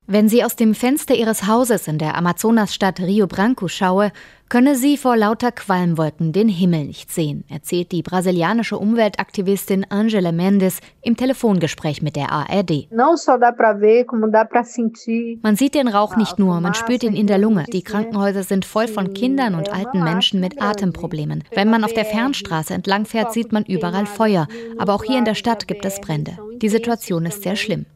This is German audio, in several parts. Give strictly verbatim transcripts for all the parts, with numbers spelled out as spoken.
Wenn sie aus dem Fenster ihres Hauses in der Amazonasstadt Rio Branco schaue, könne sie vor lauter Qualmwolken den Himmel nicht sehen, erzählt die brasilianische Umweltaktivistin Angela Mendes im Telefongespräch mit der A R D. Man sieht den Rauch nicht nur, man spürt ihn in der Lunge. Die Krankenhäuser sind voll von Kindern und alten Menschen mit Atemproblemen. Wenn man auf der Fernstraße entlang fährt, sieht man überall Feuer. Aber auch hier in der Stadt gibt es Brände. Die Situation ist sehr schlimm.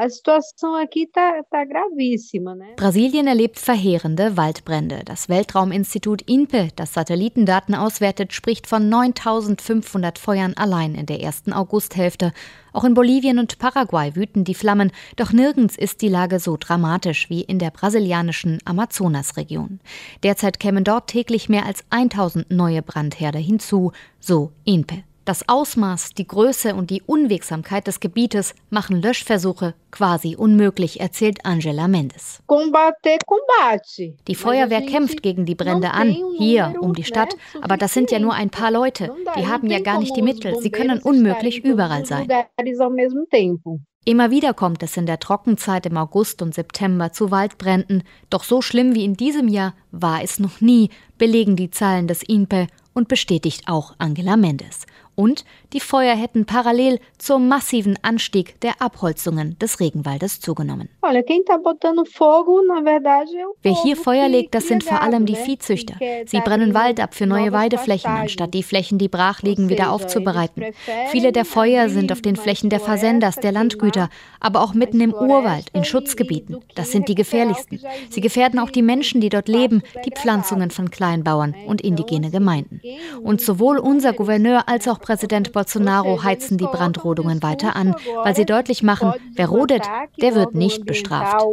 Brasilien erlebt verheerende Waldbrände. Das Weltrauminstitut I N P E, das Satellitendaten auswertet, spricht von neuntausendfünfhundert Feuern allein in der ersten Augusthälfte. Auch in Bolivien und Paraguay wüten die Flammen, doch nirgends ist die Lage so dramatisch wie in der brasilianischen Amazonasregion. Derzeit kämen dort täglich mehr als tausend neue Brandherde hinzu, so I N P E. Das Ausmaß, die Größe und die Unwegsamkeit des Gebietes machen Löschversuche quasi unmöglich, erzählt Angela Mendes. Die Feuerwehr kämpft gegen die Brände an, hier um die Stadt, aber das sind ja nur ein paar Leute. Die haben ja gar nicht die Mittel, sie können unmöglich überall sein. Immer wieder kommt es in der Trockenzeit im August und September zu Waldbränden. Doch so schlimm wie in diesem Jahr war es noch nie, belegen die Zahlen des I N P E und bestätigt auch Angela Mendes. Und die Feuer hätten parallel zum massiven Anstieg der Abholzungen des Regenwaldes zugenommen. Wer hier Feuer legt, das sind vor allem die Viehzüchter. Sie brennen Wald ab für neue Weideflächen, anstatt die Flächen, die brach liegen, wieder aufzubereiten. Viele der Feuer sind auf den Flächen der Fazenders, der Landgüter, aber auch mitten im Urwald, in Schutzgebieten. Das sind die gefährlichsten. Sie gefährden auch die Menschen, die dort leben, die Pflanzungen von Kleinbauern und indigene Gemeinden. Und sowohl unser Gouverneur als auch Präsident Bolsonaro heizen die Brandrodungen weiter an, weil sie deutlich machen, wer rodet, der wird nicht bestraft.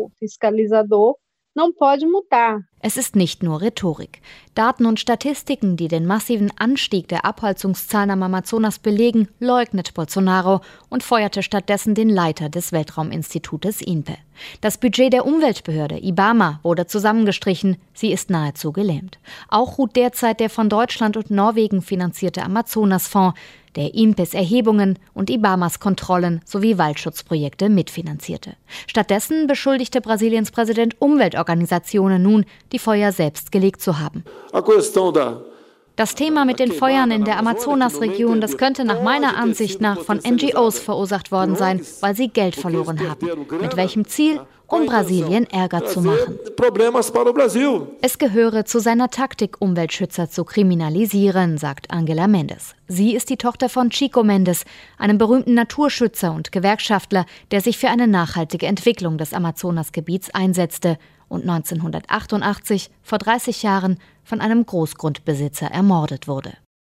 Es ist nicht nur Rhetorik. Daten und Statistiken, die den massiven Anstieg der Abholzungszahlen am Amazonas belegen, leugnet Bolsonaro und feuerte stattdessen den Leiter des Weltrauminstitutes I N P E. Das Budget der Umweltbehörde IBAMA wurde zusammengestrichen, sie ist nahezu gelähmt. Auch ruht derzeit der von Deutschland und Norwegen finanzierte Amazonasfonds, der I N P Es Erhebungen und IBAMAs Kontrollen sowie Waldschutzprojekte mitfinanzierte. Stattdessen beschuldigte Brasiliens Präsident Umweltorganisationen nun, die Feuer selbst gelegt zu haben. Das Thema mit den Feuern in der Amazonasregion, das könnte nach meiner Ansicht nach von N G Os verursacht worden sein, weil sie Geld verloren haben. Mit welchem Ziel? Um Brasilien Ärger zu machen. Es gehöre zu seiner Taktik, Umweltschützer zu kriminalisieren, sagt Angela Mendes. Sie ist die Tochter von Chico Mendes, einem berühmten Naturschützer und Gewerkschaftler, der sich für eine nachhaltige Entwicklung des Amazonasgebiets einsetzte und neunzehnhundertachtundachtzig, vor dreißig Jahren, von einem Großgrundbesitzer ermordet wurde.